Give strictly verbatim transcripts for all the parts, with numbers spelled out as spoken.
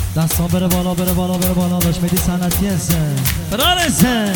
دستا بره بالا بره بالا بره بالا داشت میدی سنتی هسته برارسه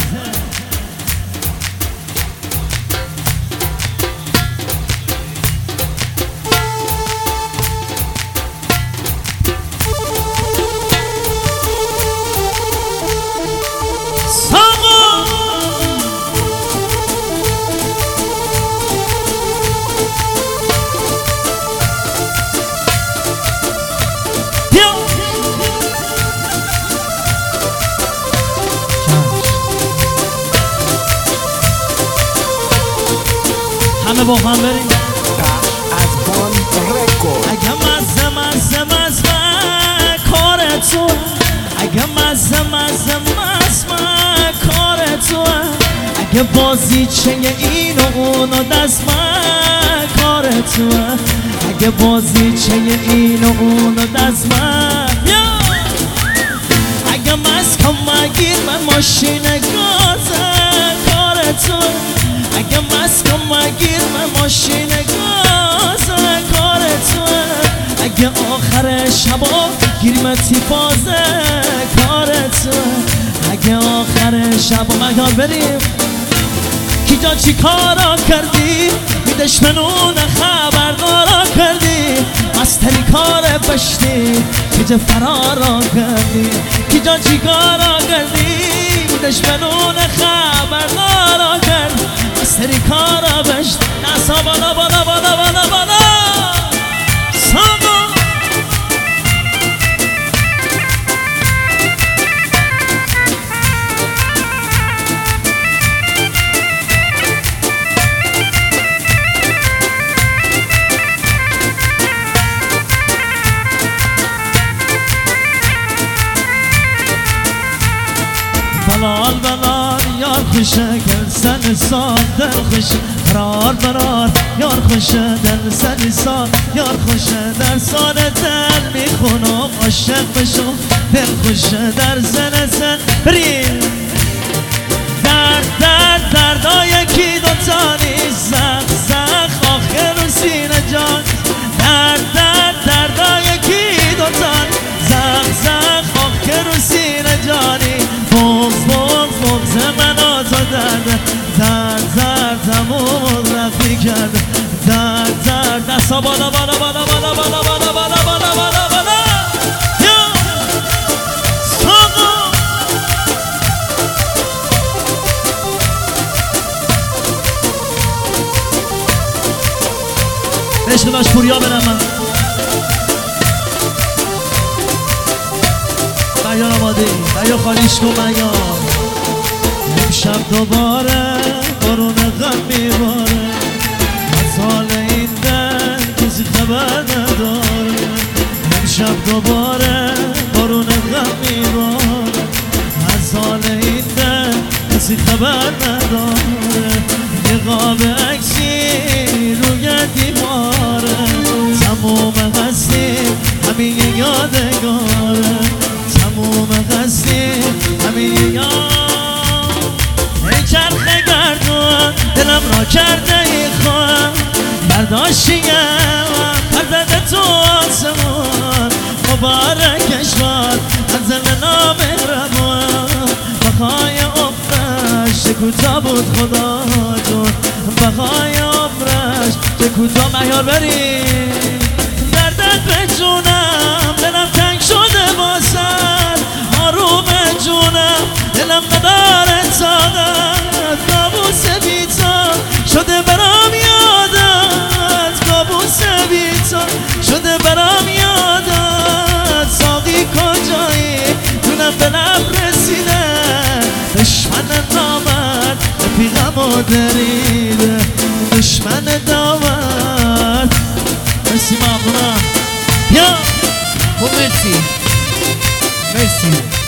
همه با هم بریم از بان رکورد. اگه مزه مزه مزه کار تو، اگه مزه مزه مزه کار تو، اگه بازی چه این و اون و دست من کار تو، اگه بازی چه این و اون و دست من اگه مز کم مگیر من ماشین گازه کار تو، اگه مز کم مگیر من ماشین گازه کار تو، اگه آخر شبا گیرمتی بازه کار تو، اگه آخر شبا مگار بریم کی جا چی کارا کردی میدش منون خبردارا کردی مستری کار بشتی که جا فرارا کردی کی جا چی کارا کردی میدش منون خبردارا کردی مستری کارا بشتی نسا بالا بالا بالا بالا بالا ساما بلال بلال یار خوشه گل سن سال دل خوشه برار برار یار خوشه دل سن سال یار خوشه در سال دل میخونم عاشق بشم دل خوشه در زن زن بریم درد درد دردای یکی دوتانی زخ زخ آخر و سینه جان درد درد دردای یکی دوتان زخ زخ آخر و سینه جانی بغز بغز بغز من آتا درد درد درد تموم رفتی کرد درد درد دستا بالا بالا بالا بالا بالا بالا بالا بالا بالا بالا یا ساقا عشق داشت پوریا برم من بیان آماده بیا خالیش کن بیا امشب دوباره بارون غم میباره از حال این دل کسی خبر نداره امشب دوباره بارون غم میباره از حال این دل کسی خبر نداره یه قاب عکسی روی دیواره تموم هستی همین یادگاره تموم هستی همین یاد ای چرخ گردون دلم را کرده ای خواهم برداشتیم پرده تو آسمان مبارکش باد منزل نامهربان بخای عمرش چه کوتاه بود خدا جون بخای عمرش چه کوتاه مهیار بریم دردت به جونم دلم تنگ شده باسد آروم جونم دلم نداره طاقت کابوس بیتا شده برام یادت کابوس بیتا شده برام یادت ساقی کجایی دونم به لب رسیده دشمن نامد رفیقم و دریده دشمن دامد مرسی ممنونم بیا خب مرسی مرسی